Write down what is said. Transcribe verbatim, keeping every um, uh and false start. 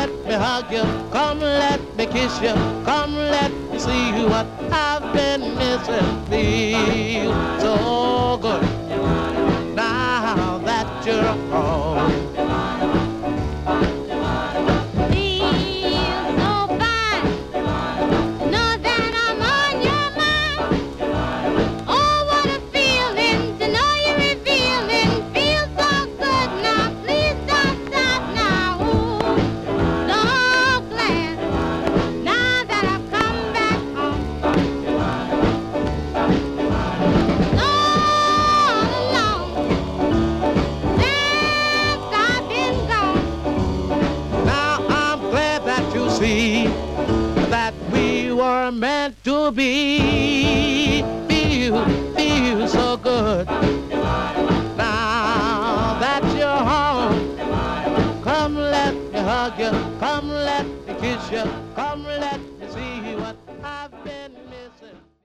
let me hug you. Come, let me kiss you. Come, let me see what I've been missing. Feel so good now that you're home. See that we were meant to be. Feel, feel so good now that you're home. Come, let me hug you. Come, let me kiss you. Come, let me see what I've been missing.